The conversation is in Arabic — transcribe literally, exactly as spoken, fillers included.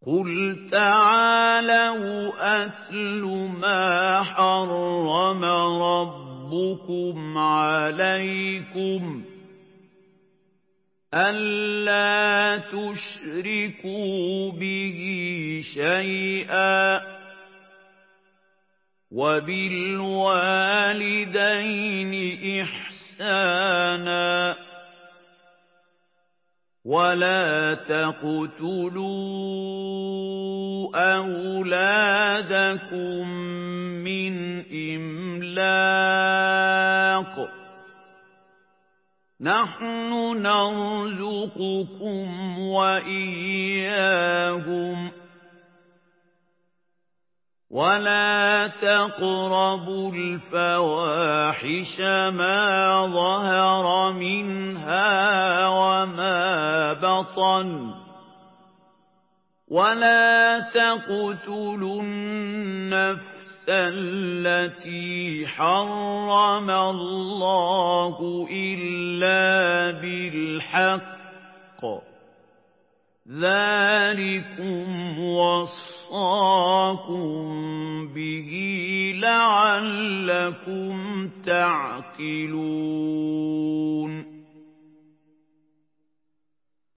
قُلْ تَعَالَوْا أَتْلُ مَا حَرَّمَ رَبُّكُمْ عَلَيْكُمْ أَلَّا تُشْرِكُوا بِهِ شَيْئًا وَبِالْوَالِدَيْنِ إِحْسَانًا وَلَا تَقْتُلُوا أَوْلَادَكُم مِّنْ إِمْلَاقٍ ۖ نَّحْنُ نَرْزُقُكُمْ وَإِيَّاهُمْ ۖ وَلَا تَقْرَبُوا الْفَوَاحِشَ مَا ظَهَرَ مِنْهَا وَمَا بَطَنَ ۖ وَلَا تَقْتُلُوا النَّفْسَ الَّتِي حَرَّمَ اللَّهُ إِلَّا بِالْحَقِّ ۚ ذَٰلِكُمْ وَصَّاكُم بِهِ لَعَلَّكُمْ تَعْقِلُونَ